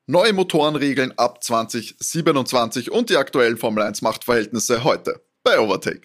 neue Motorenregeln ab 2027 und die aktuellen Formel 1 Machtverhältnisse heute bei Overtake.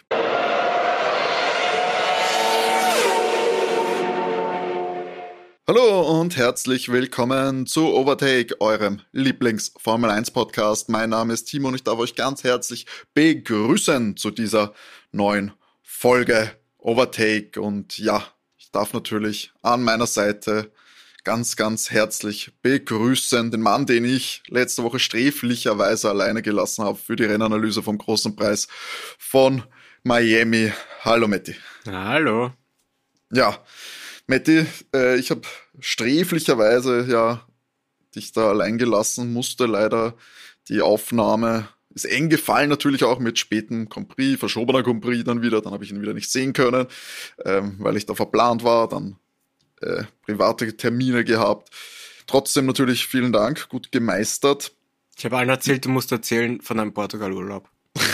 Hallo und herzlich willkommen zu Overtake, eurem Lieblings-Formel 1 Podcast. Mein Name ist Timo und ich darf euch ganz herzlich begrüßen zu dieser neuen Folge Overtake. Und ja, ich darf natürlich an meiner Seite ganz, ganz herzlich begrüßen den Mann, den ich letzte Woche sträflicherweise alleine gelassen habe für die Rennanalyse vom großen Preis von Miami. Hallo Matti. Hallo. Ja, Matti, ich habe sträflicherweise dich da allein gelassen, musste leider die Aufnahme, ist eng gefallen natürlich auch mit spätem Grand Prix, verschobener Grand Prix dann habe ich ihn wieder nicht sehen können, weil ich da verplant war, dann private Termine gehabt. Trotzdem natürlich vielen Dank, gut gemeistert. Ich habe allen erzählt, du musst erzählen von deinem Portugal-Urlaub.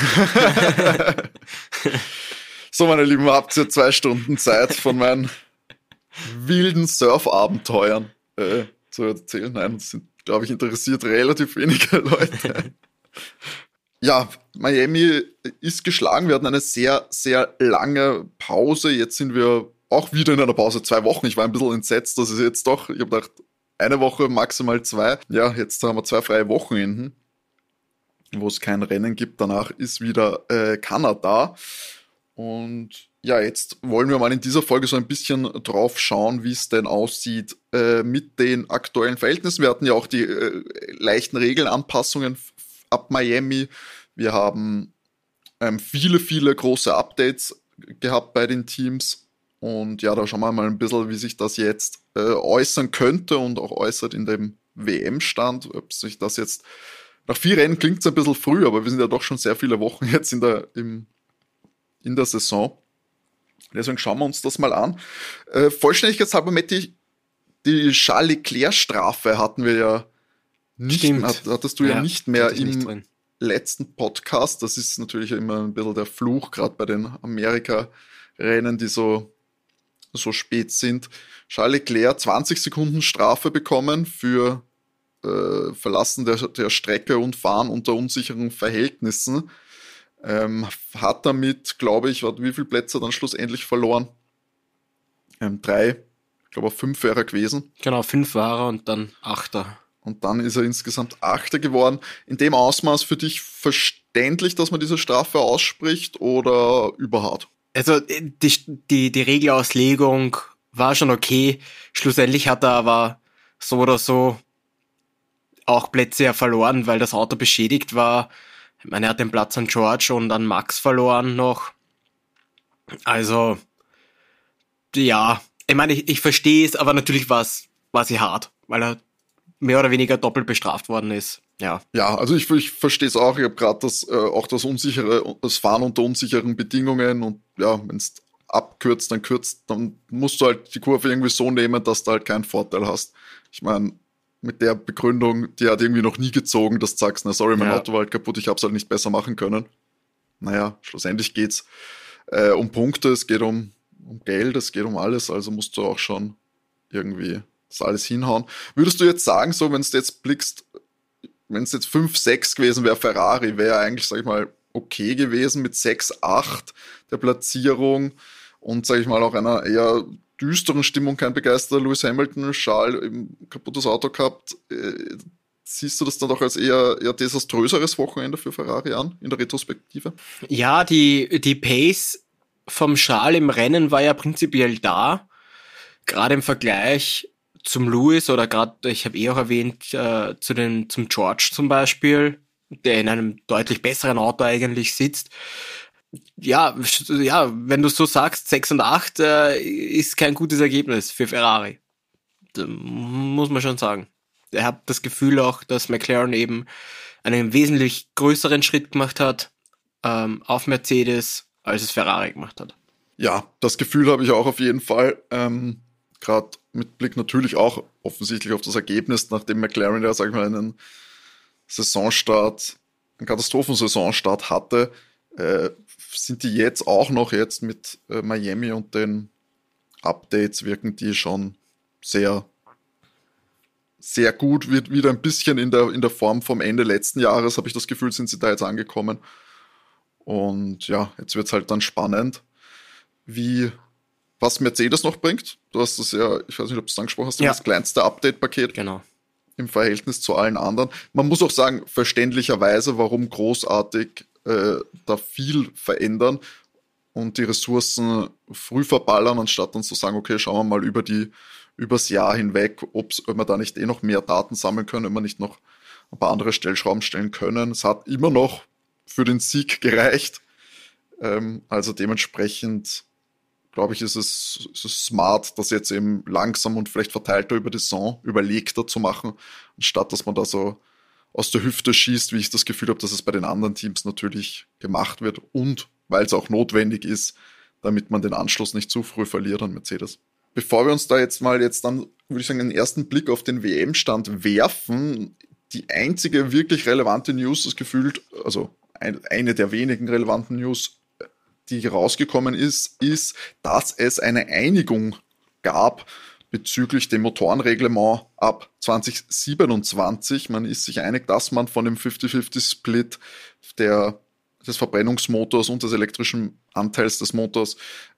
So, meine Lieben, habt ihr 2 Stunden Zeit von meinen wilden Surf-Abenteuern zu erzählen. Nein, das sind, glaube ich, interessiert relativ wenige Leute. Ja, Miami ist geschlagen. Wir hatten eine sehr, sehr lange Pause. Jetzt sind wir auch wieder in einer Pause. 2 Wochen. Ich war ein bisschen entsetzt, dass es jetzt doch, ich habe gedacht, 1 Woche, maximal 2. Ja, jetzt haben wir 2 freie Wochenenden, wo es kein Rennen gibt. Danach ist wieder Kanada. Und ja, jetzt wollen wir mal in dieser Folge so ein bisschen drauf schauen, wie es denn aussieht mit den aktuellen Verhältnissen. Wir hatten ja auch die leichten Regelanpassungen ab Miami. Wir haben viele, viele große Updates gehabt bei den Teams. Und ja, da schauen wir mal ein bisschen, wie sich das jetzt äußern könnte und auch äußert in dem WM-Stand. Ob sich das jetzt, nach 4 Rennen klingt es ein bisschen früh, aber wir sind ja doch schon sehr viele Wochen jetzt in der Saison. Deswegen schauen wir uns das mal an. Vollständigkeitshalber, Matti, die Charles Leclerc-Strafe hatten wir ja nicht, hattest du ja nicht mehr im letzten Podcast. Das ist natürlich immer ein bisschen der Fluch, gerade bei den Amerika-Rennen, die so spät sind. Charles Leclerc 20 Sekunden Strafe bekommen für Verlassen der Strecke und Fahren unter unsicheren Verhältnissen. Hat damit, glaube ich, wie viele Plätze dann schlussendlich verloren? 3, ich glaube auf 5 wäre er gewesen. Genau, 5 war er und dann 8. Und dann ist er insgesamt 8. geworden. In dem Ausmaß für dich verständlich, dass man diese Strafe ausspricht oder überhart? Also die Regelauslegung war schon okay. Schlussendlich hat er aber so oder so auch Plätze ja verloren, weil das Auto beschädigt war. Ich meine, er hat den Platz an George und an Max verloren noch. Also, ja, ich meine, ich verstehe es, aber natürlich war sie hart, weil er mehr oder weniger doppelt bestraft worden ist. Ja, also ich verstehe es auch. Ich habe gerade das Fahren unter unsicheren Bedingungen und ja, wenn es abkürzt, dann musst du halt die Kurve irgendwie so nehmen, dass du halt keinen Vorteil hast. Ich meine, mit der Begründung, die hat irgendwie noch nie gezogen, dass du sagst, na sorry, mein Auto war halt kaputt, ich hab's halt nicht besser machen können. Naja, schlussendlich geht's um Punkte, es geht um Geld, es geht um alles, also musst du auch schon irgendwie das alles hinhauen. Würdest du jetzt sagen, so, wenn du jetzt blickst, wenn es jetzt 5-6 gewesen wäre, Ferrari wäre eigentlich, sag ich mal, okay gewesen mit 6-8 der Platzierung und, sag ich mal, auch einer eher düsteren Stimmung, kein begeisterter Lewis Hamilton, Charles ein kaputtes Auto gehabt. Siehst du das dann doch als eher desaströseres Wochenende für Ferrari an, in der Retrospektive? Ja, die Pace vom Charles im Rennen war ja prinzipiell da. Gerade im Vergleich zum Lewis oder gerade, ich habe auch erwähnt, zum George zum Beispiel, der in einem deutlich besseren Auto eigentlich sitzt. Ja, wenn du so sagst, 6 und 8 ist kein gutes Ergebnis für Ferrari. Das muss man schon sagen. Ich habe das Gefühl auch, dass McLaren eben einen wesentlich größeren Schritt gemacht hat auf Mercedes, als es Ferrari gemacht hat. Ja, das Gefühl habe ich auch auf jeden Fall. Gerade mit Blick natürlich auch offensichtlich auf das Ergebnis, nachdem McLaren ja, sag ich mal, einen Katastrophensaisonstart hatte, sind die jetzt auch noch mit Miami und den Updates wirken die schon sehr sehr gut, wird wieder ein bisschen in der Form vom Ende letzten Jahres, habe ich das Gefühl, sind sie da jetzt angekommen. Und ja, jetzt wird es halt dann spannend, was Mercedes noch bringt. Du hast das ja, ich weiß nicht, ob du es angesprochen hast, das kleinste Update-Paket Genau. im Verhältnis zu allen anderen. Man muss auch sagen, verständlicherweise, warum großartig da viel verändern und die Ressourcen früh verballern, anstatt dann zu sagen, okay, schauen wir mal übers Jahr hinweg, ob wir da nicht noch mehr Daten sammeln können, ob wir nicht noch ein paar andere Stellschrauben stellen können. Es hat immer noch für den Sieg gereicht. Also dementsprechend, glaube ich, ist es smart, das jetzt eben langsam und vielleicht verteilter über die Saison überlegter zu machen, anstatt dass man da so aus der Hüfte schießt, wie ich das Gefühl habe, dass es bei den anderen Teams natürlich gemacht wird und weil es auch notwendig ist, damit man den Anschluss nicht zu früh verliert an Mercedes. Bevor wir uns da jetzt dann, würde ich sagen, einen ersten Blick auf den WM-Stand werfen, die einzige wirklich relevante News ist gefühlt, also eine der wenigen relevanten News, die rausgekommen ist, dass es eine Einigung gab bezüglich dem Motorenreglement ab 2027. Man ist sich einig, dass man von dem 50-50-Split des Verbrennungsmotors und des elektrischen Anteils des Motors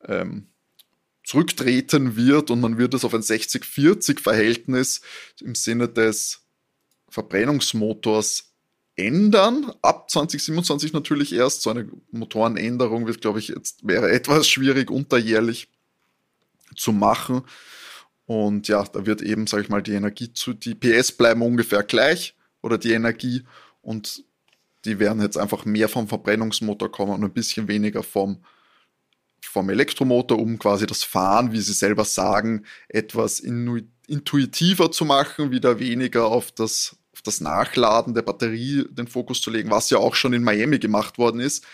zurücktreten wird und man wird es auf ein 60-40-Verhältnis im Sinne des Verbrennungsmotors ändern. Ab 2027 natürlich erst. So eine Motorenänderung wird, glaube ich, wäre etwas schwierig unterjährlich zu machen. Und ja, da wird eben, sage ich mal, die PS bleiben ungefähr gleich oder die Energie und die werden jetzt einfach mehr vom Verbrennungsmotor kommen und ein bisschen weniger vom Elektromotor, um quasi das Fahren, wie sie selber sagen, etwas intuitiver zu machen, wieder weniger auf das Nachladen der Batterie den Fokus zu legen, was ja auch schon in Miami gemacht worden ist.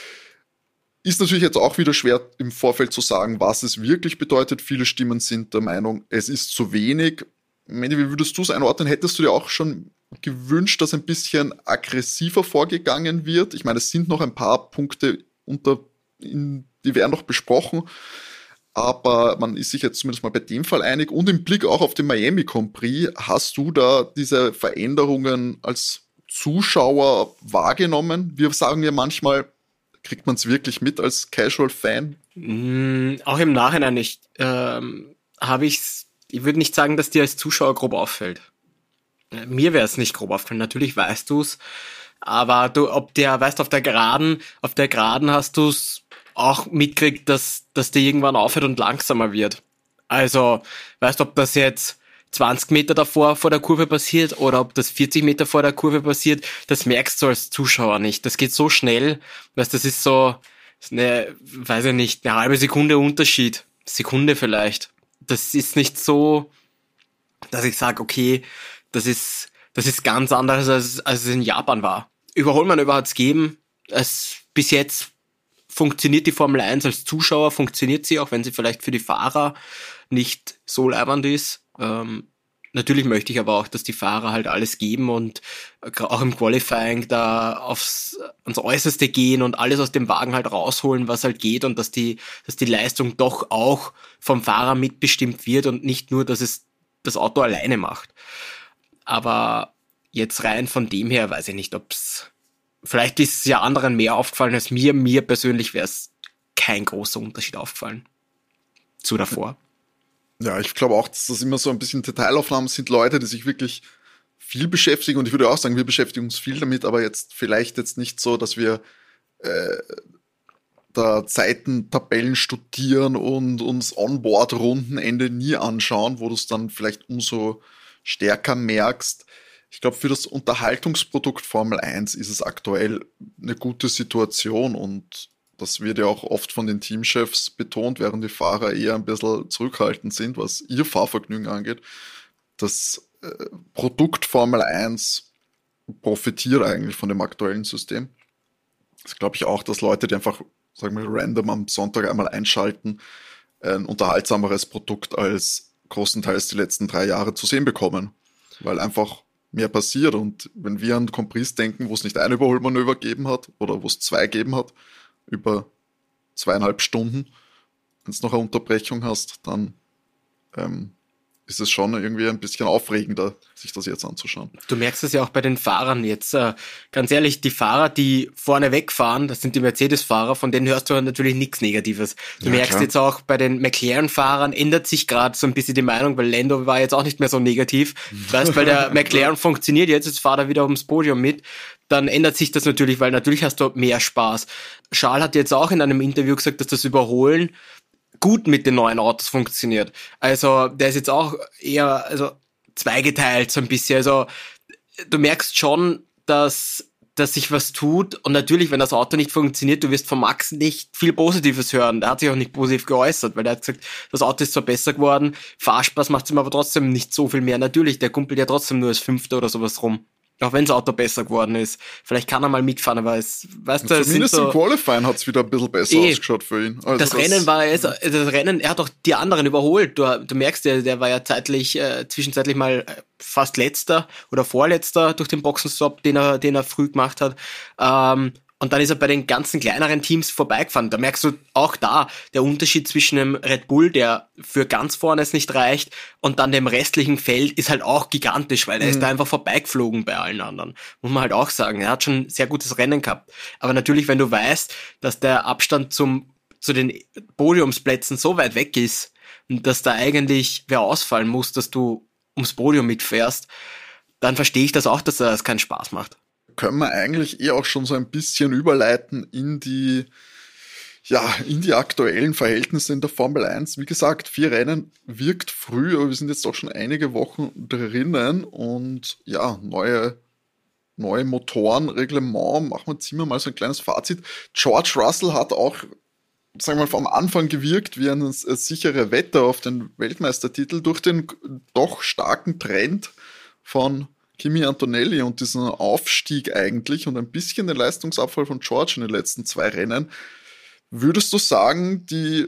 Ist natürlich jetzt auch wieder schwer im Vorfeld zu sagen, was es wirklich bedeutet. Viele Stimmen sind der Meinung, es ist zu wenig. Mandy, wie würdest du es einordnen? Hättest du dir auch schon gewünscht, dass ein bisschen aggressiver vorgegangen wird? Ich meine, es sind noch ein paar Punkte die werden noch besprochen, aber man ist sich jetzt zumindest mal bei dem Fall einig. Und im Blick auch auf den Miami Grand Prix, hast du da diese Veränderungen als Zuschauer wahrgenommen? Wir sagen ja manchmal, kriegt man es wirklich mit als Casual-Fan? Auch im Nachhinein nicht. Ich würde nicht sagen, dass dir als Zuschauer grob auffällt. Mir wäre es nicht grob auffallen. Natürlich weißt du's, aber auf der Geraden hast du's auch mitkriegt, dass der irgendwann aufhört und langsamer wird. Also, weißt du, ob das jetzt 20 Meter davor vor der Kurve passiert oder ob das 40 Meter vor der Kurve passiert, das merkst du als Zuschauer nicht. Das geht so schnell, weißt, das ist so weiß ich nicht, eine halbe Sekunde Unterschied. Sekunde vielleicht. Das ist nicht so, dass ich sage, okay, das ist ganz anders, als es in Japan war. Überholmanöver hat's gegeben. Bis jetzt funktioniert die Formel 1 als Zuschauer, funktioniert sie, auch wenn sie vielleicht für die Fahrer nicht so leibernd ist. Natürlich möchte ich aber auch, dass die Fahrer halt alles geben und auch im Qualifying da ans Äußerste gehen und alles aus dem Wagen halt rausholen, was halt geht und dass die Leistung doch auch vom Fahrer mitbestimmt wird und nicht nur, dass es das Auto alleine macht. Aber jetzt rein von dem her weiß ich nicht, vielleicht ist es ja anderen mehr aufgefallen als mir. Mir persönlich wäre es kein großer Unterschied aufgefallen zu davor. Ja, ich glaube auch, dass das immer so ein bisschen Detailaufnahmen sind, Leute, die sich wirklich viel beschäftigen. Und ich würde auch sagen, wir beschäftigen uns viel damit, aber vielleicht nicht so, dass wir da Zeitentabellen studieren und uns Onboard-Rundenende nie anschauen, wo du es dann vielleicht umso stärker merkst. Ich glaube, für das Unterhaltungsprodukt Formel 1 ist es aktuell eine gute Situation und das wird ja auch oft von den Teamchefs betont, während die Fahrer eher ein bisschen zurückhaltend sind, was ihr Fahrvergnügen angeht. Das Produkt Formel 1 profitiert eigentlich von dem aktuellen System. Das glaube ich auch, dass Leute, die einfach, sagen wir, random am Sonntag einmal einschalten, ein unterhaltsameres Produkt als großenteils die letzten 3 Jahre zu sehen bekommen. Weil einfach mehr passiert und wenn wir an Grand Prix denken, wo es nicht ein Überholmanöver gegeben hat oder wo es 2 gegeben hat, über 2,5 Stunden, wenn es noch eine Unterbrechung hast, dann ist es schon irgendwie ein bisschen aufregender, sich das jetzt anzuschauen. Du merkst es ja auch bei den Fahrern jetzt. Ganz ehrlich, die Fahrer, die vorne wegfahren, das sind die Mercedes-Fahrer, von denen hörst du natürlich nichts Negatives. Du merkst klar. Jetzt auch bei den McLaren-Fahrern ändert sich gerade so ein bisschen die Meinung, weil Lando war jetzt auch nicht mehr so negativ. Weißt, weil der McLaren funktioniert jetzt fahrt er wieder ums Podium mit. Dann ändert sich das natürlich, weil natürlich hast du mehr Spaß. Charles hat jetzt auch in einem Interview gesagt, dass das Überholen gut mit den neuen Autos funktioniert. Also der ist jetzt auch eher zweigeteilt so ein bisschen. Also du merkst schon, dass sich was tut. Und natürlich, wenn das Auto nicht funktioniert, du wirst von Max nicht viel Positives hören. Der hat sich auch nicht positiv geäußert, weil der hat gesagt, das Auto ist zwar besser geworden, Fahrspaß macht es ihm aber trotzdem nicht so viel mehr. Natürlich, der kumpelt ja trotzdem nur als Fünfter oder sowas rum. Auch wenn das Auto besser geworden ist. Vielleicht kann er mal mitfahren, aber weißt du, zumindest im Qualifying hat es wieder ein bisschen besser ausgeschaut für ihn. Also das Rennen war jetzt, das Rennen, er hat auch die anderen überholt. Du merkst, der war ja zwischenzeitlich mal fast letzter oder vorletzter durch den Boxenstopp, den er früh gemacht hat. Und dann ist er bei den ganzen kleineren Teams vorbeigefahren. Da merkst du auch der Unterschied zwischen einem Red Bull, der für ganz vorne es nicht reicht, und dann dem restlichen Feld ist halt auch gigantisch, weil er ist da einfach vorbeigeflogen bei allen anderen. Muss man halt auch sagen. Er hat schon ein sehr gutes Rennen gehabt. Aber natürlich, wenn du weißt, dass der Abstand zu den Podiumsplätzen so weit weg ist und dass da eigentlich wer ausfallen muss, dass du ums Podium mitfährst, dann verstehe ich das auch, dass das keinen Spaß macht. Können wir eigentlich auch schon so ein bisschen überleiten in die aktuellen Verhältnisse in der Formel 1. Wie gesagt, 4 Rennen wirkt früh, aber wir sind jetzt auch schon einige Wochen drinnen und ja, neue Motoren, Reglement, ziehen wir mal so ein kleines Fazit. George Russell hat auch, sagen wir mal, vom Anfang gewirkt wie ein sicherer Wetter auf den Weltmeistertitel durch den doch starken Trend von Kimi Antonelli und diesen Aufstieg eigentlich und ein bisschen den Leistungsabfall von George in den letzten 2 Rennen. Würdest du sagen, die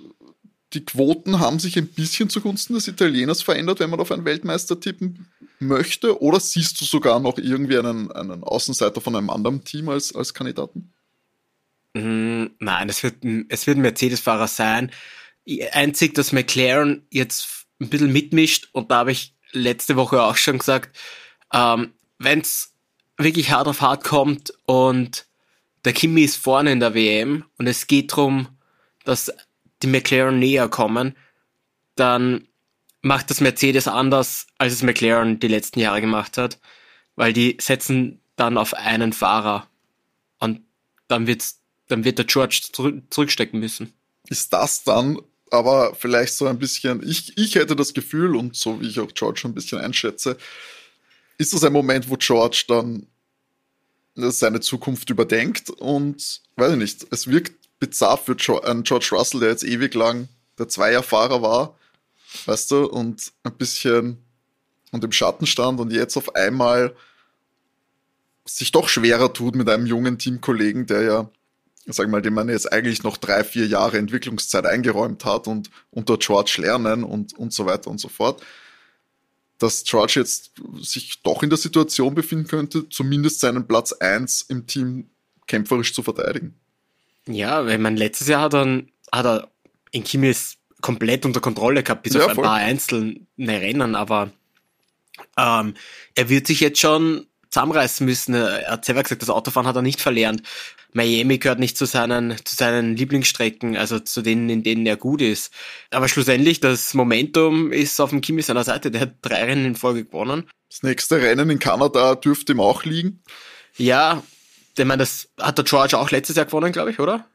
Quoten haben sich ein bisschen zugunsten des Italieners verändert, wenn man auf einen Weltmeister tippen möchte? Oder siehst du sogar noch irgendwie einen Außenseiter von einem anderen Team als Kandidaten? Nein, es wird ein Mercedes-Fahrer sein. Einzig, dass McLaren jetzt ein bisschen mitmischt, und da habe ich letzte Woche auch schon gesagt, wenn es wirklich hart auf hart kommt und der Kimi ist vorne in der WM und es geht darum, dass die McLaren näher kommen, dann macht das Mercedes anders, als es McLaren die letzten Jahre gemacht hat, weil die setzen dann auf einen Fahrer und dann wird der George zurückstecken müssen. Ist das dann aber vielleicht so ein bisschen, ich hätte das Gefühl, und so wie ich auch George schon ein bisschen einschätze, ist das ein Moment, wo George dann seine Zukunft überdenkt und, weiß ich nicht, es wirkt bizarr für einen George Russell, der jetzt ewig lang der Zweierfahrer war, weißt du, und ein bisschen und im Schatten stand und jetzt auf einmal sich doch schwerer tut mit einem jungen Teamkollegen, der ja, sag mal, dem man jetzt eigentlich noch 3-4 Jahre Entwicklungszeit eingeräumt hat und unter George lernen und so weiter und so fort, dass George jetzt sich doch in der Situation befinden könnte, zumindest seinen Platz 1 im Team kämpferisch zu verteidigen. Ja, weil man letztes Jahr hat er in Kimis komplett unter Kontrolle gehabt, bis auf ein paar einzelne Rennen, aber er wird sich jetzt schon zusammenreißen müssen. Er hat selber gesagt, das Autofahren hat er nicht verlernt. Miami gehört nicht zu seinen Lieblingsstrecken, also zu denen, in denen er gut ist. Aber schlussendlich, das Momentum ist auf dem Kimi seiner Seite. Der hat 3 Rennen in Folge gewonnen. Das nächste Rennen in Kanada dürfte ihm auch liegen. Ja, ich meine, das hat der George auch letztes Jahr gewonnen, glaube ich, oder?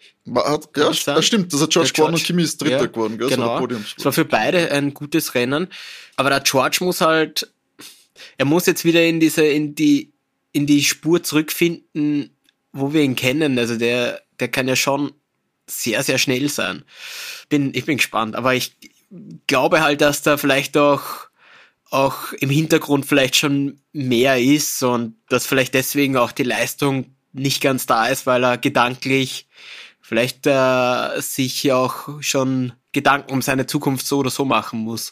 Das stimmt, das hat George gewonnen und Kimi ist Dritter geworden. Gell? Genau, es war für beide ein gutes Rennen. Aber der George muss jetzt wieder in die Spur zurückfinden, wo wir ihn kennen. Also der kann ja schon sehr, sehr schnell sein. Ich bin gespannt, aber ich glaube halt, dass da vielleicht auch im Hintergrund vielleicht schon mehr ist und dass vielleicht deswegen auch die Leistung nicht ganz da ist, weil er gedanklich vielleicht sich auch schon Gedanken um seine Zukunft so oder so machen muss.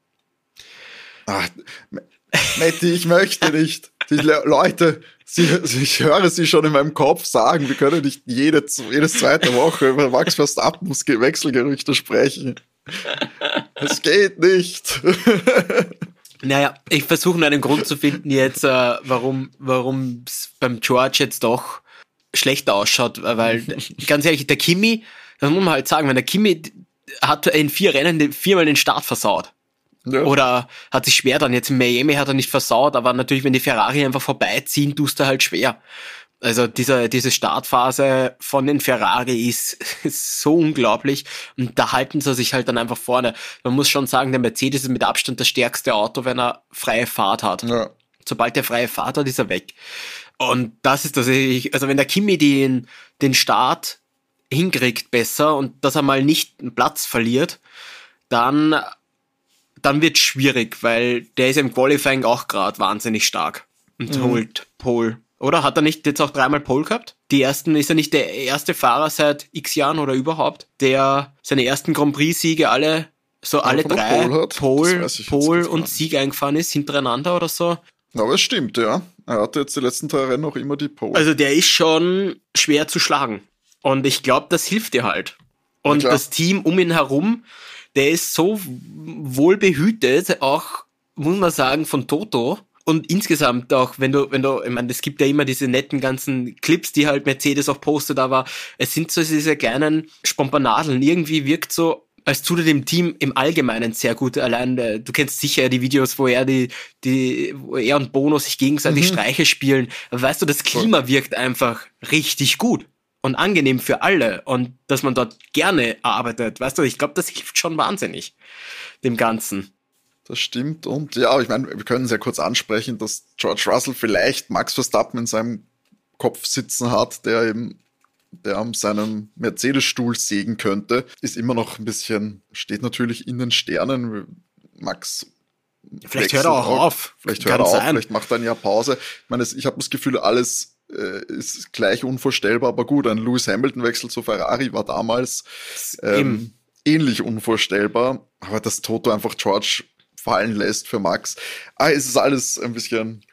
Ach, Matti, ich möchte nicht. Die Leute, ich höre sie schon in meinem Kopf sagen, wir können nicht jedes zweite Woche über Max Verstappens Wechselgerüchte sprechen. Es geht nicht. Naja, ich versuche nur einen Grund zu finden jetzt, warum es beim George jetzt doch schlechter ausschaut, weil ganz ehrlich, der Kimi, das muss man halt sagen, wenn der Kimi hat in 4 Rennen 4-mal den Start versaut. Ja. Oder hat sich schwer dann. Jetzt in Miami hat er nicht versaut, aber natürlich, wenn die Ferrari einfach vorbeiziehen, tust du halt schwer. Also diese Startphase von den Ferrari ist so unglaublich und da halten sie sich halt dann einfach vorne. Man muss schon sagen, der Mercedes ist mit Abstand das stärkste Auto, wenn er freie Fahrt hat. Ja. Sobald der freie Fahrt hat, ist er weg. Und das ist das, also wenn der Kimi den Start hinkriegt besser und dass er mal nicht einen Platz verliert, dann wird es schwierig, weil der ist im Qualifying auch gerade wahnsinnig stark und holt Pole. Oder hat er nicht jetzt auch 3-mal Pole gehabt? Ist er nicht der erste Fahrer seit x Jahren oder überhaupt, der seine ersten Grand Prix-Siege alle 3 Pole und Sieg eingefahren ist, hintereinander oder so? Aber es stimmt, ja. Er hatte jetzt die letzten 3 Rennen auch immer die Pole. Also der ist schon schwer zu schlagen. Und ich glaube, das hilft dir halt. Und das Team um ihn herum, der ist so wohl behütet, auch, muss man sagen, von Toto. Und insgesamt auch, wenn du, ich meine, es gibt ja immer diese netten ganzen Clips, die halt Mercedes auch postet, aber es sind so diese kleinen Spompanadeln. Irgendwie wirkt so, als tut er dem Team im Allgemeinen sehr gut. Allein, du kennst sicher die Videos, wo er wo er und Bono sich gegenseitig Streiche spielen. Aber weißt du, das Klima wirkt einfach richtig gut und angenehm für alle und dass man dort gerne arbeitet. Weißt du, ich glaube, das hilft schon wahnsinnig, dem Ganzen. Das stimmt. Und ja, ich meine, wir können sehr kurz ansprechen, dass George Russell vielleicht Max Verstappen in seinem Kopf sitzen hat, der an seinem Mercedes-Stuhl sägen könnte, ist immer noch ein bisschen, steht natürlich in den Sternen. Max vielleicht hört er auch auf. Vielleicht hört er auf, vielleicht macht er ein Jahr Pause. Ich meine, ich habe das Gefühl, alles ist gleich unvorstellbar, aber gut, ein Lewis Hamilton-Wechsel zu Ferrari war damals ähnlich unvorstellbar, aber dass Toto einfach George fallen lässt für Max. Es ist alles ein bisschen,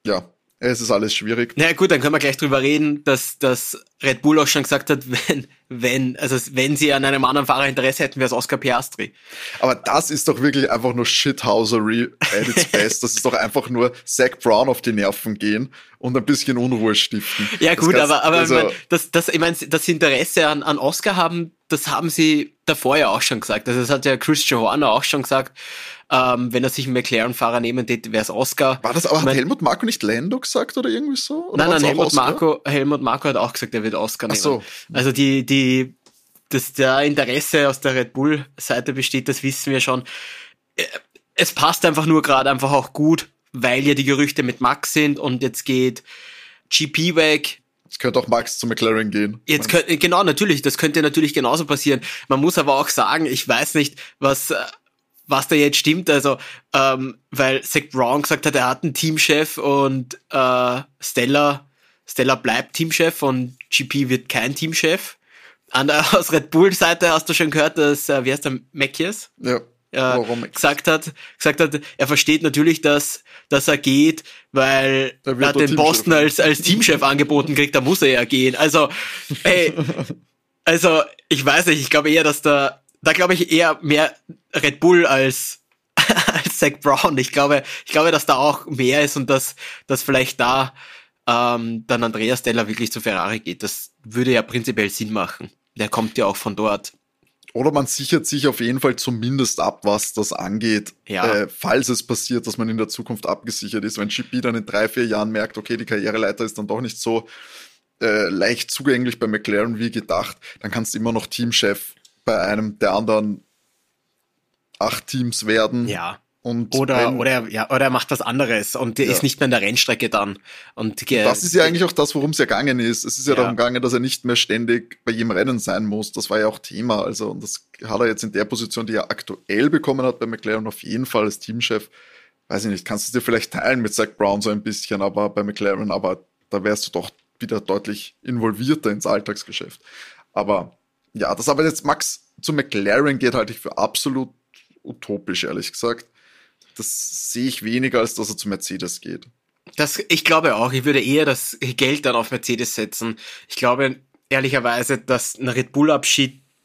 es ist alles schwierig. Na gut, dann können wir gleich drüber reden, dass Red Bull auch schon gesagt hat, wenn sie an einem anderen Fahrer Interesse hätten, wäre es Oscar Piastri. Aber das ist doch wirklich einfach nur Shithousery at its best. Das ist doch einfach nur Zach Brown auf die Nerven gehen und ein bisschen Unruhe stiften. Ja gut, aber ich meine, das Interesse an Oscar haben, das haben sie davor ja auch schon gesagt. Also das hat ja Christian Horner auch schon gesagt. Wenn er sich einen McLaren-Fahrer nehmen hätte, wäre es Oscar. War das aber, hat Helmut Marko nicht Lando gesagt oder irgendwie so? Oder nein, Helmut Marko hat auch gesagt, er wird Oscar nehmen. Ach so. Also dass der Interesse aus der Red Bull-Seite besteht, das wissen wir schon. Es passt einfach nur gerade einfach auch gut, weil ja die Gerüchte mit Max sind und jetzt geht GP weg. Jetzt könnte auch Max zu McLaren gehen. Genau, natürlich, das könnte natürlich genauso passieren. Man muss aber auch sagen, ich weiß nicht, was da jetzt stimmt, also weil Zach Brown gesagt hat, er hat einen Teamchef und Stella bleibt Teamchef und GP wird kein Teamchef. Aus Red Bull Seite hast du schon gehört, dass wie heißt der, Mathias? Ja. Gesagt hat, er versteht natürlich, dass er geht, weil er hat den Boston als Teamchef angeboten kriegt, da muss er ja gehen. Also, ich weiß nicht, ich glaube eher, dass da glaube ich eher mehr Red Bull als Zach Brown. Ich glaube, dass da auch mehr ist und dass vielleicht da dann Andrea Stella wirklich zu Ferrari geht. Das würde ja prinzipiell Sinn machen. Der kommt ja auch von dort. Oder man sichert sich auf jeden Fall zumindest ab, was das angeht, falls es passiert, dass man in der Zukunft abgesichert ist. Wenn GP dann in 3-4 Jahren merkt, okay, die Karriereleiter ist dann doch nicht so leicht zugänglich bei McLaren wie gedacht, dann kannst du immer noch Teamchef bei einem der anderen 8 Teams werden. Ja. Oder er macht was anderes und ist nicht mehr in der Rennstrecke dann. Und das ist ja eigentlich auch das, worum es ja gegangen ist. Es ist ja darum gegangen, dass er nicht mehr ständig bei jedem Rennen sein muss. Das war ja auch Thema. Also, und das hat er jetzt in der Position, die er aktuell bekommen hat bei McLaren, auf jeden Fall als Teamchef. Weiß ich nicht, kannst du dir vielleicht teilen mit Zach Brown so ein bisschen, aber bei McLaren, aber da wärst du doch wieder deutlich involvierter ins Alltagsgeschäft. Aber ja, dass aber jetzt Max zu McLaren geht, halte ich für absolut utopisch, ehrlich gesagt. Das sehe ich weniger, als dass er zu Mercedes geht. Ich glaube auch, ich würde eher das Geld dann auf Mercedes setzen. Ich glaube ehrlicherweise, dass ein Red Bull-Abschied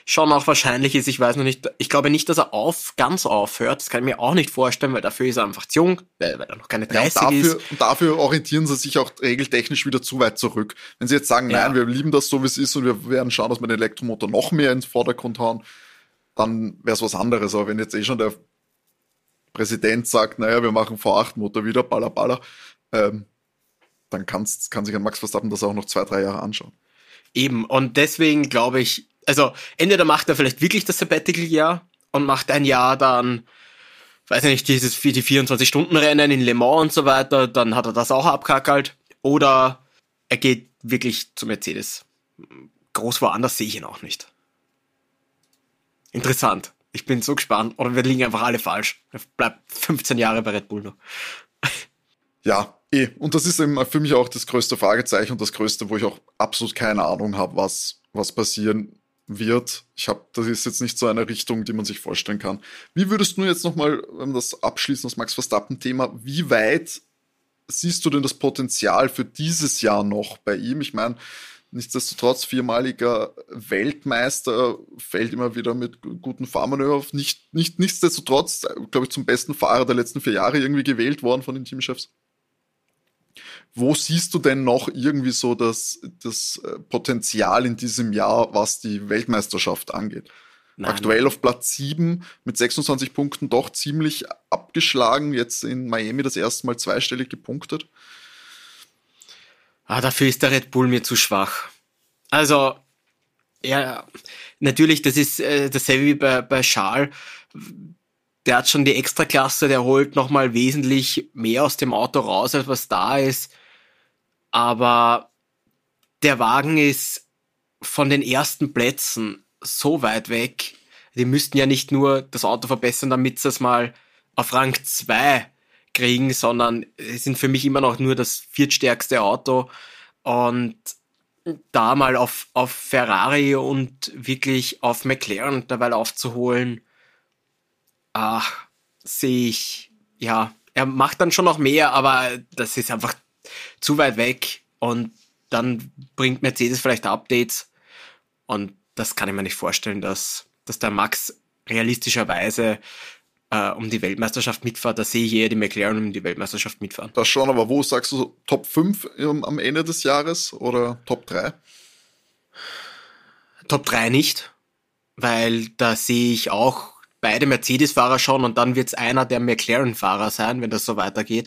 schon auch wahrscheinlich ist. Ich weiß noch nicht, ich glaube nicht, dass er ganz aufhört. Das kann ich mir auch nicht vorstellen, weil dafür ist er einfach zu jung, weil er noch keine 30 ist. Und dafür orientieren sie sich auch regeltechnisch wieder zu weit zurück. Wenn sie jetzt sagen, Ja. nein, wir lieben das so, wie es ist und wir werden schauen, dass wir den Elektromotor noch mehr ins Vordergrund hauen, dann wäre es was anderes. Aber wenn jetzt schon der Präsident sagt, naja, wir machen V8-Motor wieder, baller, baller, dann kann sich ein Max Verstappen das auch noch 2-3 Jahre anschauen. Eben, und deswegen glaube ich, also entweder macht er vielleicht wirklich das Sabbatical-Jahr und macht ein Jahr dann, weiß ich nicht, die 24-Stunden-Rennen in Le Mans und so weiter, dann hat er das auch abkackelt, oder er geht wirklich zu Mercedes. Groß woanders sehe ich ihn auch nicht. Interessant. Ich bin so gespannt. Oder wir liegen einfach alle falsch. Er bleibt 15 Jahre bei Red Bull noch. Ja, und das ist eben für mich auch das größte Fragezeichen und das größte, wo ich auch absolut keine Ahnung habe, was passieren wird. Das ist jetzt nicht so eine Richtung, die man sich vorstellen kann. Wie würdest du jetzt nochmal das abschließen, das Max Verstappen-Thema, wie weit siehst du denn das Potenzial für dieses Jahr noch bei ihm? Ich meine, nichtsdestotrotz, 4-maliger Weltmeister, fällt immer wieder mit guten Fahrmanöver auf. Nichtsdestotrotz, glaube ich, zum besten Fahrer der letzten 4 Jahre irgendwie gewählt worden von den Teamchefs. Wo siehst du denn noch irgendwie so das Potenzial in diesem Jahr, was die Weltmeisterschaft angeht? Aktuell auf Platz 7 mit 26 Punkten, doch ziemlich abgeschlagen. Jetzt in Miami das erste Mal zweistellig gepunktet. Dafür ist der Red Bull mir zu schwach. Also, ja, natürlich, das ist dasselbe wie bei Charles. Der hat schon die Extraklasse, der holt nochmal wesentlich mehr aus dem Auto raus, als was da ist. Aber der Wagen ist von den ersten Plätzen so weit weg. Die müssten ja nicht nur das Auto verbessern, damit sie es mal auf Rang 2 kriegen, sondern sind für mich immer noch nur das viertstärkste Auto. Und da mal auf Ferrari und wirklich auf McLaren dabei aufzuholen, sehe ich, ja, er macht dann schon noch mehr, aber das ist einfach zu weit weg und dann bringt Mercedes vielleicht Updates und das kann ich mir nicht vorstellen, dass der Max realistischerweise um die Weltmeisterschaft mitfahrt. Da sehe ich eher die McLaren um die Weltmeisterschaft mitfahren. Das schon, aber wo sagst du Top 5 am Ende des Jahres oder Top 3? Top 3 nicht, weil da sehe ich auch beide Mercedes-Fahrer schon und dann wird es einer der McLaren-Fahrer sein, wenn das so weitergeht.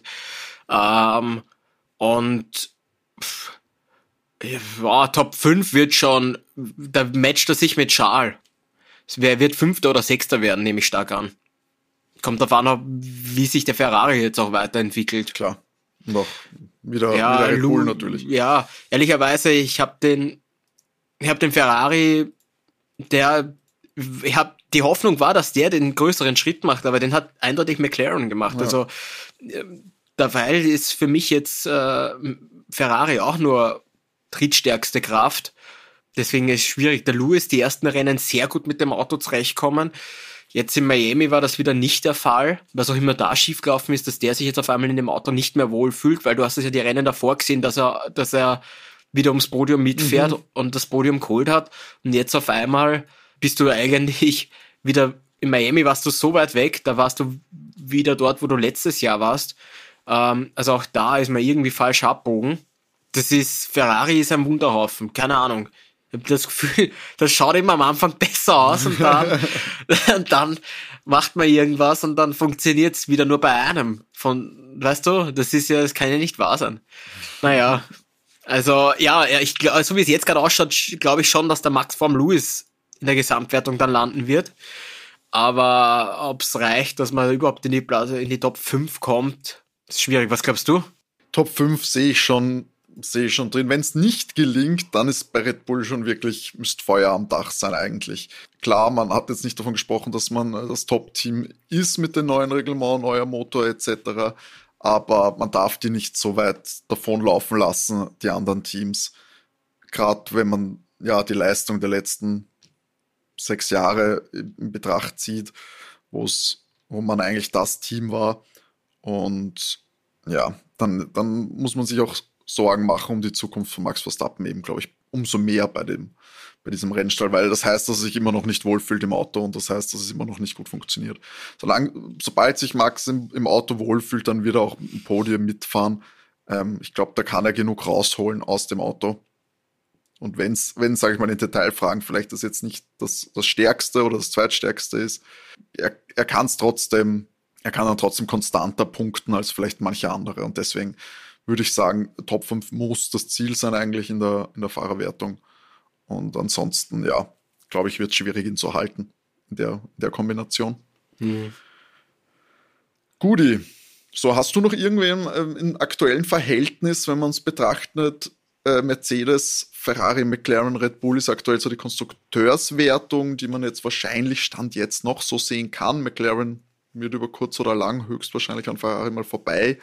Top 5 wird schon, da matcht er sich mit Charles. Wer wird 5. oder 6. werden, nehme ich stark an. Kommt darauf an, wie sich der Ferrari jetzt auch weiterentwickelt. Klar. Noch wieder Red Bull natürlich. Ja, ehrlicherweise, ich habe den Ferrari, die Hoffnung war, dass der den größeren Schritt macht, aber den hat eindeutig McLaren gemacht. Ja. Also dabei ist für mich jetzt Ferrari auch nur drittstärkste Kraft. Deswegen ist es schwierig. Der Lewis, die ersten Rennen sehr gut mit dem Auto zurechtkommen. Jetzt in Miami war das wieder nicht der Fall. Was auch immer da schiefgelaufen ist, dass der sich jetzt auf einmal in dem Auto nicht mehr wohlfühlt, weil du hast es ja die Rennen davor gesehen, dass er wieder ums Podium mitfährt und das Podium geholt hat. Und jetzt auf einmal bist du eigentlich wieder in Miami, warst du so weit weg, da warst du wieder dort, wo du letztes Jahr warst. Also auch da ist man irgendwie falsch abbogen. Ferrari ist ein Wunderhaufen, keine Ahnung. Ich habe das Gefühl, das schaut immer am Anfang besser aus und dann macht man irgendwas und dann funktioniert es wieder nur bei einem. Weißt du, das kann ja nicht wahr sein. Naja, also ja, so wie es jetzt gerade ausschaut, glaube ich schon, dass der Max vorm Lewis in der Gesamtwertung dann landen wird. Aber ob es reicht, dass man überhaupt in die Top 5 kommt, ist schwierig. Was glaubst du? Top 5 sehe ich schon drin. Wenn es nicht gelingt, dann ist bei Red Bull schon wirklich, müsste Feuer am Dach sein eigentlich. Klar, man hat jetzt nicht davon gesprochen, dass man das Top-Team ist mit dem neuen Reglement, neuer Motor etc., aber man darf die nicht so weit davonlaufen lassen, die anderen Teams. Gerade wenn man ja die Leistung der letzten 6 Jahre in Betracht zieht, wo man eigentlich das Team war. Und ja, dann muss man sich auch Sorgen machen um die Zukunft von Max Verstappen eben, glaube ich, umso mehr bei diesem Rennstall, weil das heißt, dass er sich immer noch nicht wohlfühlt im Auto und das heißt, dass es immer noch nicht gut funktioniert. Sobald sich Max im Auto wohlfühlt, dann wird er auch im Podium mitfahren. Ich glaube, da kann er genug rausholen aus dem Auto. Und wenn, sage ich mal, in Detailfragen vielleicht das jetzt nicht das Stärkste oder das Zweitstärkste ist, er kann dann trotzdem konstanter punkten als vielleicht manche andere. Und deswegen würde ich sagen, Top 5 muss das Ziel sein eigentlich in der Fahrerwertung. Und ansonsten, ja, glaube ich, wird es schwierig, ihn zu halten in der Kombination. Guti, so hast du noch irgendwen im aktuellen Verhältnis, wenn man es betrachtet, Mercedes, Ferrari, McLaren, Red Bull ist aktuell so die Konstrukteurswertung, die man jetzt wahrscheinlich Stand jetzt noch so sehen kann. McLaren wird über kurz oder lang höchstwahrscheinlich an Ferrari mal vorbei.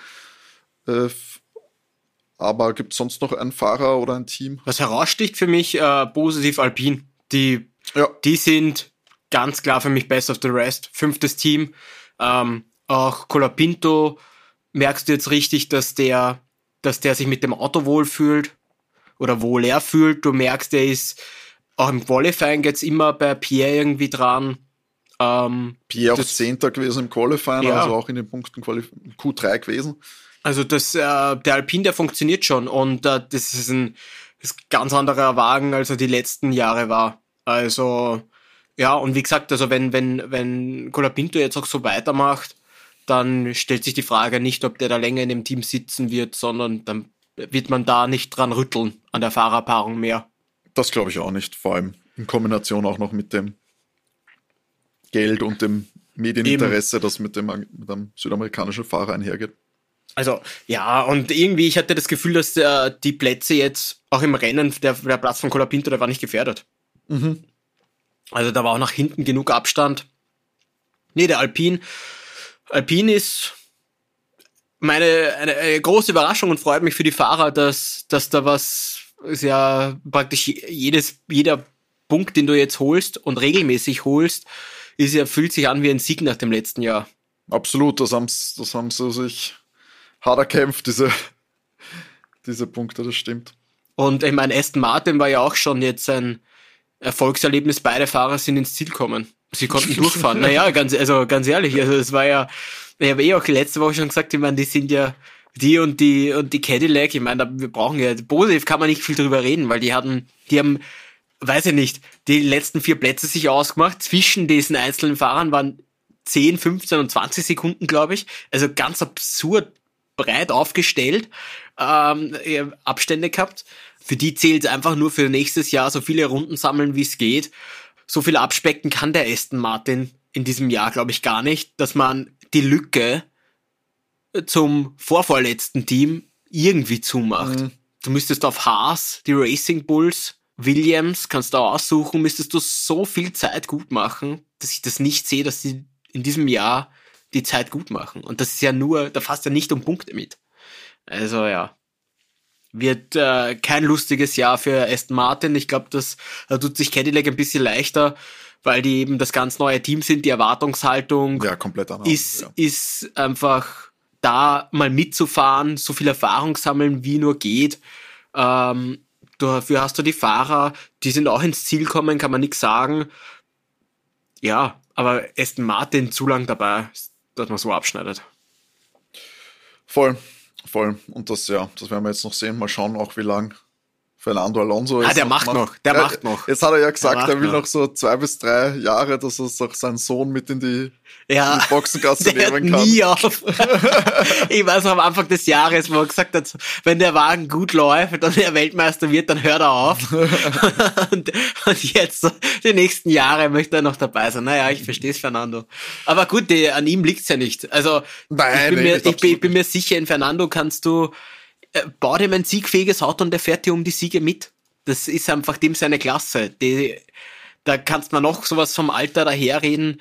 Aber gibt es sonst noch einen Fahrer oder ein Team? Was heraussticht für mich, positiv Alpine. Die sind ganz klar für mich best of the rest. 5. Team. Auch Colapinto merkst du jetzt richtig, dass der sich mit dem Auto wohlfühlt oder wohler fühlt. Du merkst, der ist auch im Qualifying jetzt immer bei Pierre irgendwie dran. Pierre auch 10. gewesen im Qualifying, also auch in den Punkten Q3 gewesen. Also der Alpine, der funktioniert schon und das ist ein ganz anderer Wagen, als er die letzten Jahre war. Also ja, und wie gesagt, also wenn Colapinto jetzt auch so weitermacht, dann stellt sich die Frage nicht, ob der da länger in dem Team sitzen wird, sondern dann wird man da nicht dran rütteln an der Fahrerpaarung mehr. Das glaube ich auch nicht, vor allem in Kombination auch noch mit dem Geld und dem Medieninteresse, das mit dem südamerikanischen Fahrer einhergeht. Also, ja, und irgendwie, ich hatte das Gefühl, dass die Plätze jetzt auch im Rennen, der Platz von Colapinto, der war nicht gefährdet. Also, da war auch nach hinten genug Abstand. Nee, der Alpine ist eine große Überraschung und freut mich für die Fahrer, dass da was, ist ja praktisch jeder Punkt, den du jetzt holst und regelmäßig holst, fühlt sich an wie ein Sieg nach dem letzten Jahr. Absolut, das haben sie sich hart erkämpft, diese Punkte, das stimmt. Und ich meine, Aston Martin war ja auch schon jetzt ein Erfolgserlebnis, beide Fahrer sind ins Ziel gekommen. Sie konnten durchfahren. Naja, ganz ehrlich, also es war ja, ich habe auch letzte Woche schon gesagt, ich meine, die sind ja, die und die Cadillac, ich meine, wir brauchen ja, positiv kann man nicht viel drüber reden, weil die haben, weiß ich nicht, die letzten 4 Plätze sich ausgemacht, zwischen diesen einzelnen Fahrern waren 10, 15 und 20 Sekunden, glaube ich, also ganz absurd breit aufgestellt, Abstände gehabt. Für die zählt es einfach nur für nächstes Jahr so viele Runden sammeln, wie es geht. So viel abspecken kann der Aston Martin in diesem Jahr, glaube ich, gar nicht, dass man die Lücke zum vorvorletzten Team irgendwie zumacht. Du müsstest auf Haas, die Racing Bulls, Williams, kannst du aussuchen, müsstest du so viel Zeit gut machen, dass ich das nicht sehe, dass sie in diesem Jahr die Zeit gut machen. Und das ist ja nur, da fasst ja nicht um Punkte mit. Also ja, wird kein lustiges Jahr für Aston Martin. Ich glaube, da tut sich Cadillac ein bisschen leichter, weil die eben das ganz neue Team sind. Die Erwartungshaltung komplett anders, ist einfach da mal mitzufahren, so viel Erfahrung sammeln, wie nur geht. Dafür hast du die Fahrer, die sind auch ins Ziel kommen, kann man nichts sagen. Ja, aber Aston Martin zu lang dabei, dass man so abschneidet. Voll. Und das werden wir jetzt noch sehen. Mal schauen auch, wie lang Fernando Alonso ist. Der macht noch. Jetzt hat er ja gesagt, er will noch so 2 bis 3 Jahre, dass er auch seinen Sohn mit in die Boxengasse nehmen kann. Nie auf. Ich weiß noch am Anfang des Jahres, wo er gesagt hat, wenn der Wagen gut läuft und er Weltmeister wird, dann hört er auf. und jetzt, die nächsten Jahre möchte er noch dabei sein. Naja, ich verstehe es, Fernando. Aber gut, an ihm liegt's ja nicht. Also, ich bin mir sicher, in Fernando kannst du bau dem ein siegfähiges Auto und der fährt dir um die Siege mit. Das ist einfach dem seine Klasse. Da kannst man noch sowas vom Alter daherreden.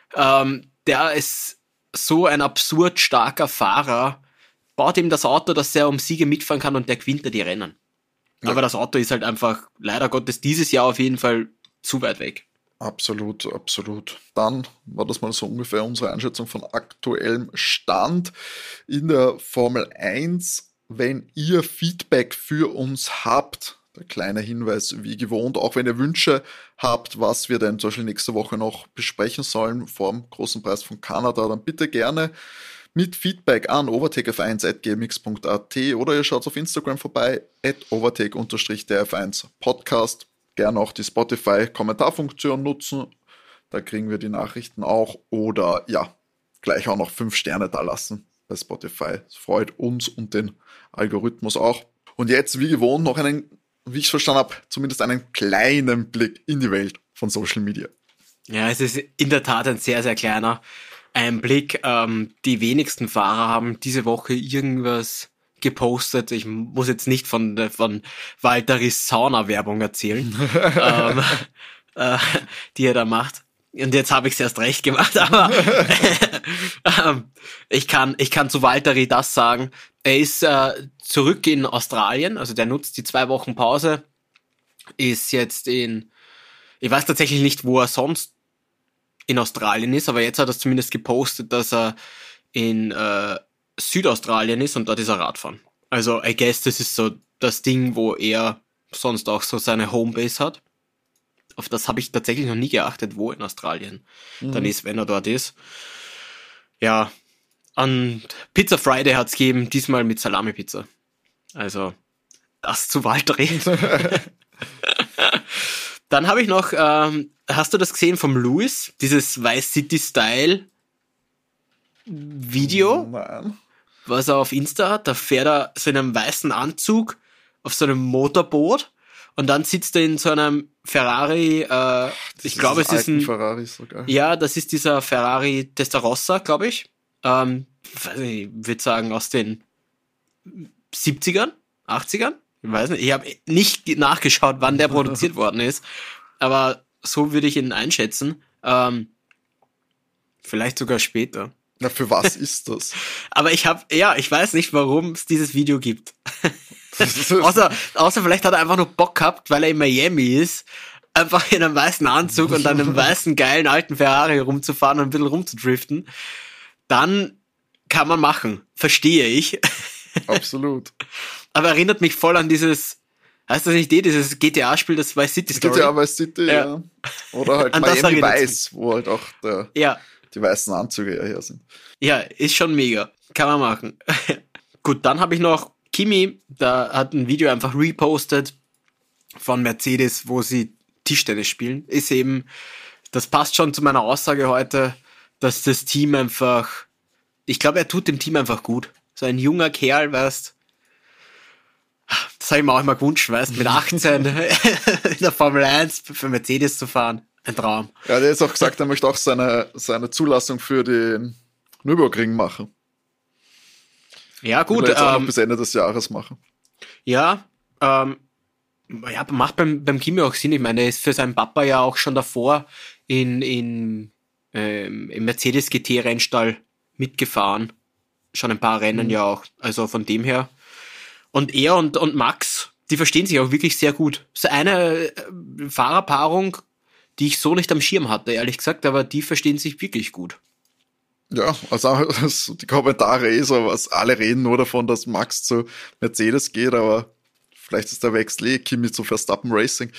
Der ist so ein absurd starker Fahrer. Baut ihm das Auto, dass er um Siege mitfahren kann und der gewinnt die Rennen. Ja. Aber das Auto ist halt einfach, leider Gottes, dieses Jahr auf jeden Fall zu weit weg. Absolut. Dann war das mal so ungefähr unsere Einschätzung von aktuellem Stand in der Formel 1. Wenn ihr Feedback für uns habt, der kleine Hinweis wie gewohnt. Auch wenn ihr Wünsche habt, was wir denn zum Beispiel nächste Woche noch besprechen sollen vor dem großen Preis von Kanada, dann bitte gerne mit Feedback an overtakef1@gmx.at oder ihr schaut auf Instagram vorbei @overtake_df1 Podcast. Gerne auch die Spotify-Kommentarfunktion nutzen. Da kriegen wir die Nachrichten auch. Oder ja, gleich auch noch 5 Sterne da lassen bei Spotify. Das freut uns und den Algorithmus auch. Und jetzt, wie gewohnt, noch einen, wie ich es verstanden habe, zumindest einen kleinen Blick in die Welt von Social Media. Ja, es ist in der Tat ein sehr, sehr kleiner Einblick. Die wenigsten Fahrer haben diese Woche irgendwas gepostet. Ich muss jetzt nicht von Valtteris Sauna-Werbung erzählen, die er da macht. Und jetzt habe ich es erst recht gemacht, aber ich kann zu Valtteri das sagen. Er ist zurück in Australien, also der nutzt die 2 Wochen Pause, ist jetzt ich weiß tatsächlich nicht, wo er sonst in Australien ist, aber jetzt hat er zumindest gepostet, dass er in Südaustralien ist und dort ist er Radfahren. Also I guess das ist so das Ding, wo er sonst auch so seine Homebase hat. Auf das habe ich tatsächlich noch nie geachtet, wo in Australien dann ist, wenn er dort ist. Ja, an Pizza Friday hat's gegeben, diesmal mit Salami-Pizza. Also, das zu Valtteri. Dann habe ich noch, hast du das gesehen vom Lewis? Dieses Vice City-Style Video? Nein. Was er auf Insta hat, da fährt er so in einem weißen Anzug auf so einem Motorboot und dann sitzt er in so einem Ferrari, ich glaube es ist ein Ferrari sogar. Ja, das ist dieser Ferrari Testarossa, glaube ich. Ich würde sagen aus den 70ern, 80ern, ich weiß nicht, ich habe nicht nachgeschaut, wann der produziert worden ist, aber so würde ich ihn einschätzen. Vielleicht sogar später. Na, für was ist das? Aber ich weiß nicht, warum es dieses Video gibt. außer vielleicht hat er einfach nur Bock gehabt, weil er in Miami ist, einfach in einem weißen Anzug und dann einem weißen, geilen, alten Ferrari rumzufahren und ein bisschen rumzudriften. Dann kann man machen. Verstehe ich. Absolut. Aber erinnert mich voll an dieses, heißt das nicht dieses GTA-Spiel, das Vice City Story? GTA Vice City, ja. Oder halt Miami Vice, wo halt auch die weißen Anzüge ja her sind. Ja, ist schon mega. Kann man machen. Gut, dann habe ich noch Kimi, da hat ein Video einfach repostet von Mercedes, wo sie Tischtennis spielen. Ist eben, das passt schon zu meiner Aussage heute, dass das Team einfach, ich glaube, er tut dem Team einfach gut. So ein junger Kerl, weißt, das habe ich mir auch immer gewünscht, weißt, mit 18 in der Formel 1 für Mercedes zu fahren. Ein Traum. Ja, der hat jetzt auch gesagt, er möchte auch seine Zulassung für den Nürburgring machen. Ja, gut. Will er jetzt auch noch bis Ende des Jahres machen. Ja, macht beim Kimi auch Sinn. Ich meine, er ist für seinen Papa ja auch schon davor im Mercedes GT-Rennstall mitgefahren. Schon ein paar Rennen ja auch. Also von dem her. Und er und Max, die verstehen sich auch wirklich sehr gut. So eine Fahrerpaarung, die ich so nicht am Schirm hatte, ehrlich gesagt, aber die verstehen sich wirklich gut. Ja, also die Kommentare so, was alle reden nur davon, dass Max zu Mercedes geht, aber vielleicht ist der Wechsel Kimi zu Verstappen Racing.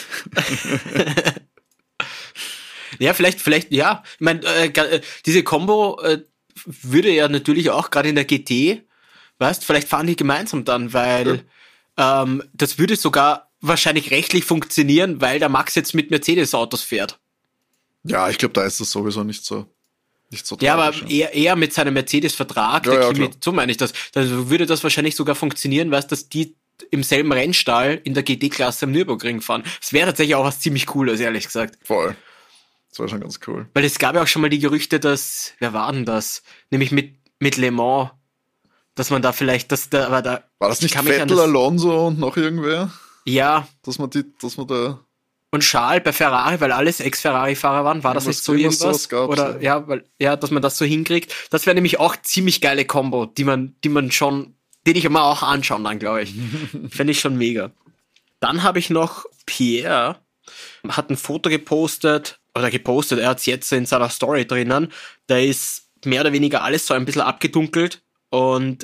Ja, vielleicht, ja. Ich meine, diese Combo würde ja natürlich auch gerade in der GT, weißt, vielleicht fahren die gemeinsam dann, weil das würde sogar wahrscheinlich rechtlich funktionieren, weil der Max jetzt mit Mercedes-Autos fährt. Ja, ich glaube, da ist das sowieso nicht so ja, tragisch, aber eher mit seinem Mercedes-Vertrag, ja, Kimi, so meine ich das. Dann würde das wahrscheinlich sogar funktionieren, weißt, dass die im selben Rennstall in der GT-Klasse am Nürburgring fahren. Das wäre tatsächlich auch was ziemlich Cooles, ehrlich gesagt. Voll. Das war schon ganz cool. Weil es gab ja auch schon mal die Gerüchte, dass, wer war denn das? Nämlich mit Le Mans, dass man da vielleicht, war das nicht Vettel, Alonso und noch irgendwer? Ja. Dass man da... Und Charles bei Ferrari, weil alles Ex-Ferrari-Fahrer waren, war das nicht so irgendwas? Oder ja, dass man das so hinkriegt. Das wäre nämlich auch ziemlich geile Kombo, den ich immer auch anschauen dann, glaube ich. Fände ich schon mega. Dann habe ich noch Pierre, hat ein Foto gepostet, er hat es jetzt in seiner Story drinnen, da ist mehr oder weniger alles so ein bisschen abgedunkelt und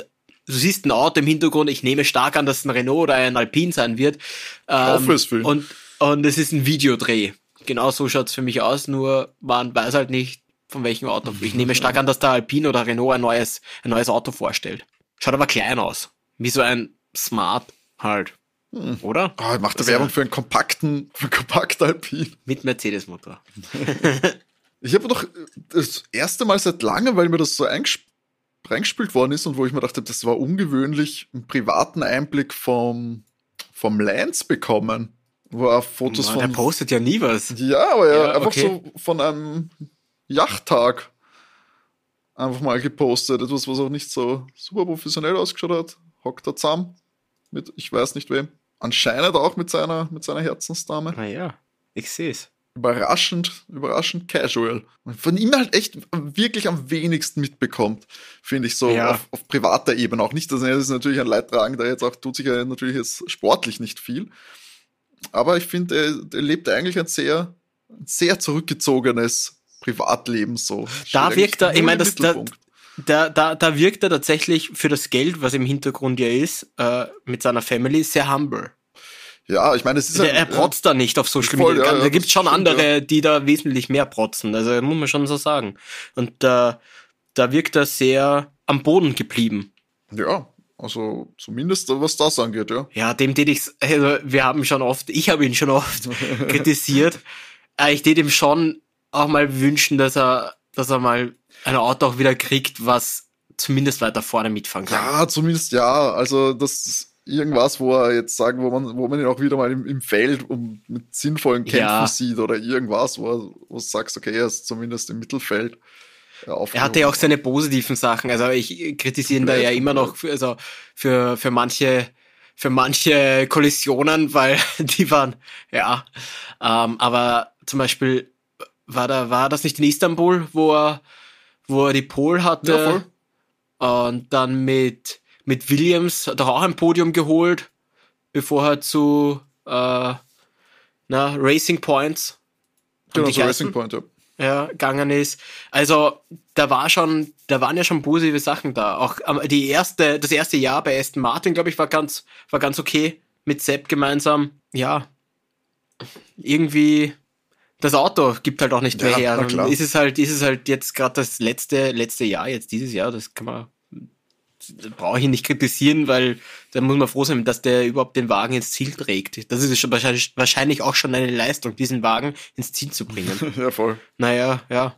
siehst ein Auto im Hintergrund, ich nehme stark an, dass es ein Renault oder ein Alpine sein wird. hoffe es für ihn. Und es ist ein Videodreh. Genau so schaut's für mich aus, nur man weiß halt nicht, von welchem Auto. Ich nehme stark an, dass der Alpine oder Renault ein neues Auto vorstellt. Schaut aber klein aus. Wie so ein Smart halt. Oder? Er macht also, Werbung für einen kompakten Alpine. Mit Mercedes-Motor. Ich habe doch das erste Mal seit langem, weil mir das so reingespielt worden ist und wo ich mir dachte, das war ungewöhnlich, einen privaten Einblick vom Lance bekommen. Wo er Fotos Der postet ja nie was. Ja, aber er einfach so von einem Yachttag einfach mal gepostet. Etwas, was auch nicht so super professionell ausgeschaut hat. Hockt er zusammen mit, ich weiß nicht wem. Anscheinend auch mit seiner Herzensdame. Naja, ich sehe es. Überraschend casual. Von ihm halt echt wirklich am wenigsten mitbekommt, finde ich so, auf privater Ebene auch nicht. Also er ist natürlich ein Leidtragender, jetzt auch tut sich ja natürlich jetzt sportlich nicht viel. Aber ich finde, er lebt eigentlich ein sehr zurückgezogenes Privatleben so. Da wirkt er, ich meine, da wirkt er tatsächlich für das Geld, was im Hintergrund ja ist, mit seiner Family sehr humble. Ja, ich meine, es ist er protzt da nicht auf Social Media. Da gibt's schon andere, die da wesentlich mehr protzen. Also muss man schon so sagen. Und da wirkt er sehr am Boden geblieben. Ja, also zumindest was das angeht, ja. Ja, ich habe ihn schon oft kritisiert. Ich tät ihm schon auch mal wünschen, dass er mal ein Auto auch wieder kriegt, was zumindest weiter vorne mitfahren kann. Ja, zumindest ja. Also das ist irgendwas, wo er jetzt sagen, wo man ihn auch wieder mal im Feld mit sinnvollen Kämpfen sieht oder irgendwas, wo du sagst, okay, er ist zumindest im Mittelfeld. Er hatte ja auch seine positiven Sachen. Also ich kritisiere ihn da ja immer noch für manche Kollisionen, weil die waren, aber zum Beispiel war das nicht in Istanbul, wo er die Pole hatte, ja, voll. Und dann mit Williams hat er auch ein Podium geholt, bevor er zu Racing Points Racing Point, gegangen ist. Also da waren ja schon positive Sachen da. Auch das erste Jahr bei Aston Martin, glaube ich, war ganz okay mit Sepp gemeinsam. Ja, irgendwie das Auto gibt halt auch nicht mehr her. Und ist es halt jetzt gerade das letzte Jahr, jetzt dieses Jahr, brauche ich ihn nicht kritisieren, weil da muss man froh sein, dass der überhaupt den Wagen ins Ziel trägt. Das ist schon wahrscheinlich auch schon eine Leistung, diesen Wagen ins Ziel zu bringen. Ja, voll. Naja, ja.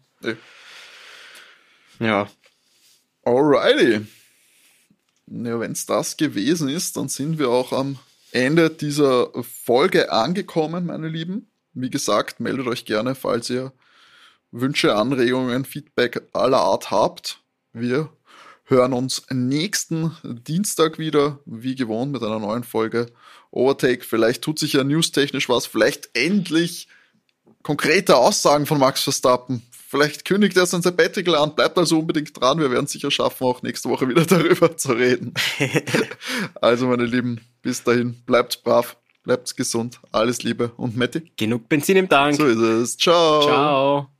Ja. Alrighty. Ja, wenn es das gewesen ist, dann sind wir auch am Ende dieser Folge angekommen, meine Lieben. Wie gesagt, meldet euch gerne, falls ihr Wünsche, Anregungen, Feedback aller Art habt. Wir hören uns nächsten Dienstag wieder, wie gewohnt, mit einer neuen Folge Overtake. Vielleicht tut sich ja newstechnisch was, vielleicht endlich konkrete Aussagen von Max Verstappen. Vielleicht kündigt er sein Sabbatical an, bleibt also unbedingt dran. Wir werden es sicher schaffen, auch nächste Woche wieder darüber zu reden. Also meine Lieben, bis dahin, bleibt brav, bleibt gesund, alles Liebe und Matti. Genug Benzin im Tank. So ist es. Ciao. Ciao.